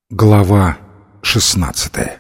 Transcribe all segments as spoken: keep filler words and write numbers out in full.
Глава шестнадцатая.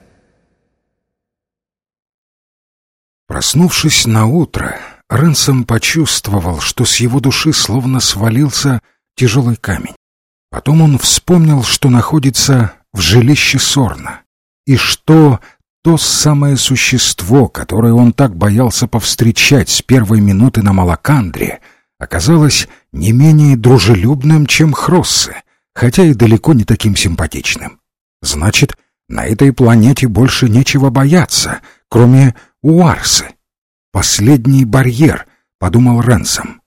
Проснувшись наутро, Ренсом почувствовал, что с его души словно свалился тяжелый камень. Потом он вспомнил, что находится в жилище Сорна, и что то самое существо, которое он так боялся повстречать с первой минуты на Малакандре, оказалось не менее дружелюбным, чем Хроссе, хотя и далеко не таким симпатичным. Значит, на этой планете больше нечего бояться, кроме Уарсы. Последний барьер, — подумал Ренсом.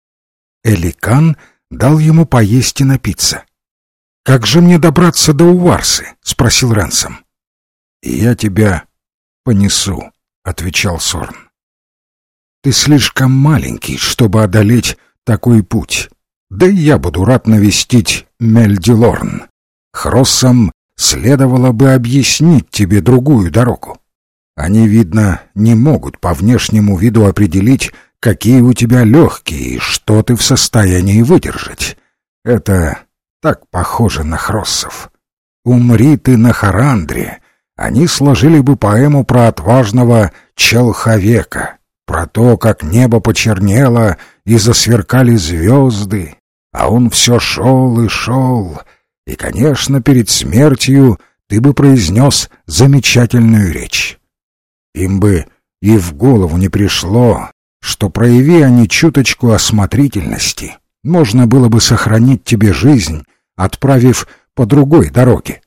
Эликан дал ему поесть и напиться. «Как же мне добраться до Уарсы?» — спросил Ренсом. «Я тебя понесу», — отвечал Сорн. «Ты слишком маленький, чтобы одолеть такой путь. Да и я буду рад навестить Мельдилорн. Хроссам следовало бы объяснить тебе другую дорогу. Они, видно, не могут по внешнему виду определить, какие у тебя легкие и что ты в состоянии выдержать. Это так похоже на Хроссов. Умри ты на Харандре, они сложили бы поэму про отважного Челховека, про то, как небо почернело и засверкали звезды, а он все шел и шел. И, конечно, перед смертью ты бы произнес замечательную речь. Им бы и в голову не пришло, что, прояви они чуточку осмотрительности, можно было бы сохранить тебе жизнь, отправив по другой дороге.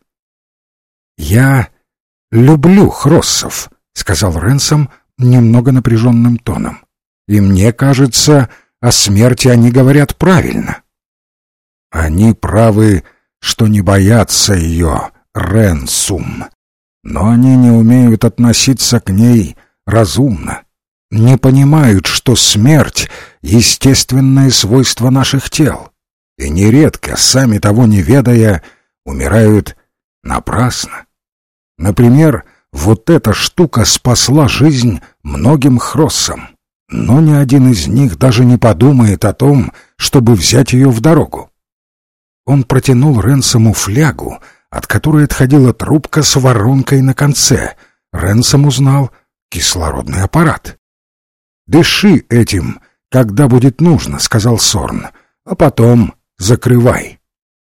«Я люблю Хроссов», — сказал Ренсом немного напряженным тоном. «И мне кажется, о смерти они говорят правильно». «Они правы, что не боятся ее, Ренсум, но они не умеют относиться к ней разумно, не понимают, что смерть — естественное свойство наших тел, и нередко, сами того не ведая, умирают напрасно. Например, вот эта штука спасла жизнь многим Хроссам, но ни один из них даже не подумает о том, чтобы взять ее в дорогу». Он протянул Ренсому флягу, от которой отходила трубка с воронкой на конце. Ренсом узнал кислородный аппарат. «Дыши этим, когда будет нужно», — сказал Сорн, — «а потом закрывай».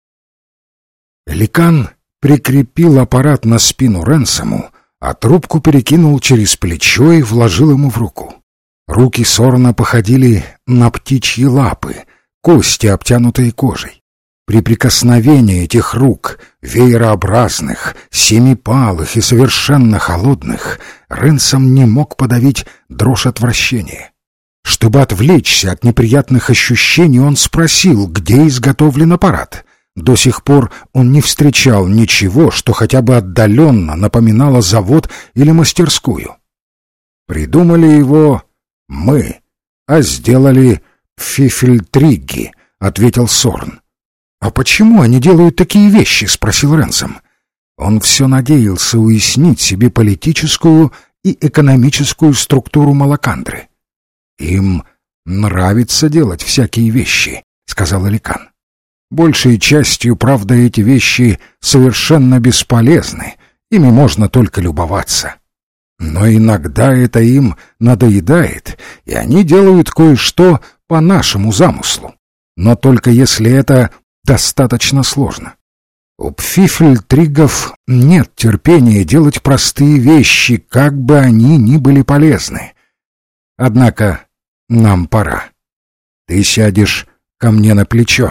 Эликан прикрепил аппарат на спину Ренсому, а трубку перекинул через плечо и вложил ему в руку. Руки Сорна походили на птичьи лапы, кости, обтянутые кожей. При прикосновении этих рук, веерообразных, семипалых и совершенно холодных, Ренсом не мог подавить дрожь отвращения. Чтобы отвлечься от неприятных ощущений, он спросил, где изготовлен аппарат. До сих пор он не встречал ничего, что хотя бы отдаленно напоминало завод или мастерскую. «Придумали его мы, а сделали Фифельтригги», — ответил Сорн. «А почему они делают такие вещи?» — спросил Ренсом. Он все надеялся уяснить себе политическую и экономическую структуру Малакандры. «Им нравится делать всякие вещи», — сказал Эликан. «Большей частью, правда, эти вещи совершенно бесполезны, ими можно только любоваться. Но иногда это им надоедает, и они делают кое-что по нашему замыслу. Но только если это достаточно сложно. У пфифельтригов нет терпения делать простые вещи, как бы они ни были полезны. Однако нам пора. Ты сядешь ко мне на плечо».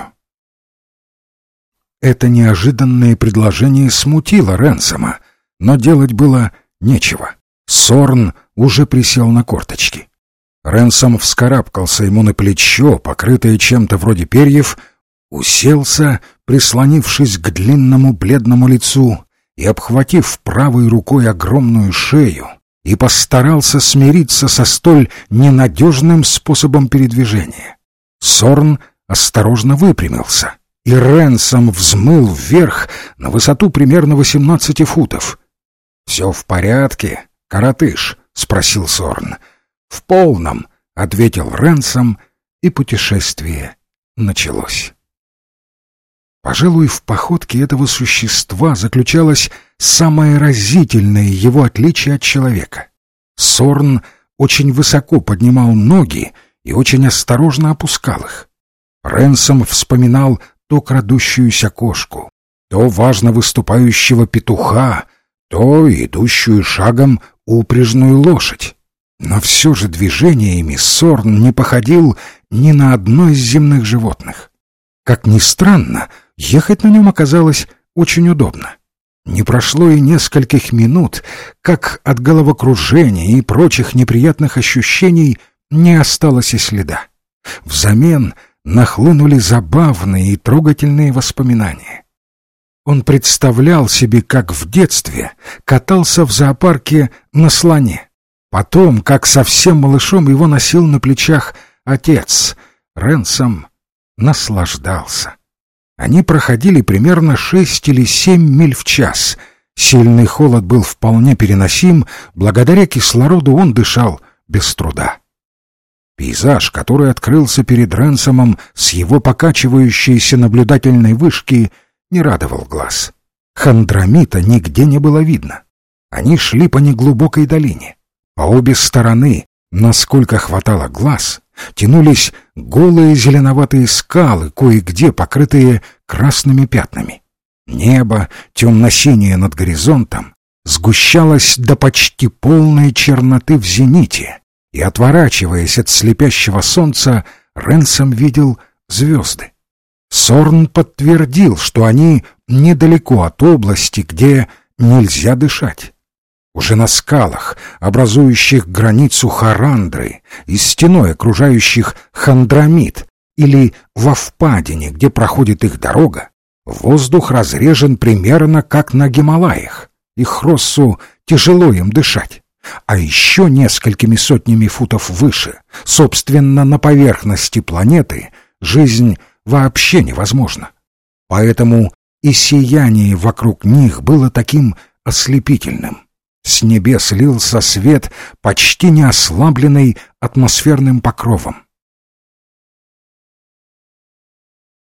Это неожиданное предложение смутило Ренсома, но делать было нечего. Сорн уже присел на корточки. Ренсом вскарабкался ему на плечо, покрытое чем-то вроде перьев, уселся, прислонившись к длинному бледному лицу и обхватив правой рукой огромную шею, и постарался смириться со столь ненадежным способом передвижения. Сорн осторожно выпрямился, и Ренсом взмыл вверх на высоту примерно восемнадцати футов. «Все в порядке, коротыш?» — спросил Сорн. «В полном», — ответил Ренсом, и путешествие началось. Пожалуй, в походке этого существа заключалось самое разительное его отличие от человека. Сорн очень высоко поднимал ноги и очень осторожно опускал их. Ренсом вспоминал то крадущуюся кошку, то важно выступающего петуха, то идущую шагом упряжную лошадь. Но все же движениями Сорн не походил ни на одно из земных животных. Как ни странно, ехать на нем оказалось очень удобно. Не прошло и нескольких минут, как от головокружения и прочих неприятных ощущений не осталось и следа. Взамен нахлынули забавные и трогательные воспоминания. Он представлял себе, как в детстве катался в зоопарке на слоне. Потом, как совсем малышом, его носил на плечах отец. Ренсом наслаждался. Они проходили примерно шесть или семь миль в час. Сильный холод был вполне переносим, благодаря кислороду он дышал без труда. Пейзаж, который открылся перед Ренсомом с его покачивающейся наблюдательной вышки, не радовал глаз. Хандрамита нигде не было видно. Они шли по неглубокой долине. По обе стороны, насколько хватало глаз, тянулись голые зеленоватые скалы, кое-где покрытые красными пятнами. Небо, темно-синее над горизонтом, сгущалось до почти полной черноты в зените, и, отворачиваясь от слепящего солнца, Ренсом видел звезды. Сорн подтвердил, что они недалеко от области, где нельзя дышать. Уже на скалах, образующих границу Харандры, и стеной окружающих Хандрамит, или во впадине, где проходит их дорога, воздух разрежен примерно как на Гималаях, и Хроссу тяжело им дышать. А еще несколькими сотнями футов выше, собственно, на поверхности планеты, жизнь вообще невозможна. Поэтому и сияние вокруг них было таким ослепительным. С небес лился свет, почти не ослабленный атмосферным покровом.